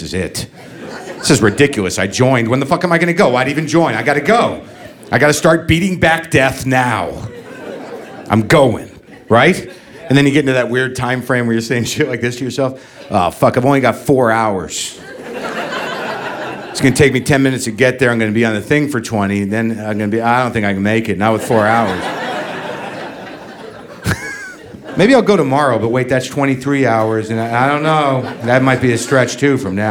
this is it. This is ridiculous. I joined. When the fuck am I gonna go? I'd even join. I gotta go. I gotta start beating back death now. I'm going, right? And then you get into that weird time frame where you're saying shit like this to yourself. Oh, fuck, I've only got 4 hours. It's gonna take me 10 minutes to get there. I'm gonna be on the thing for 20. Then I don't think I can make it, not with 4 hours. Maybe I'll go tomorrow, but wait, that's 23 hours, and I don't know. That might be a stretch too from now.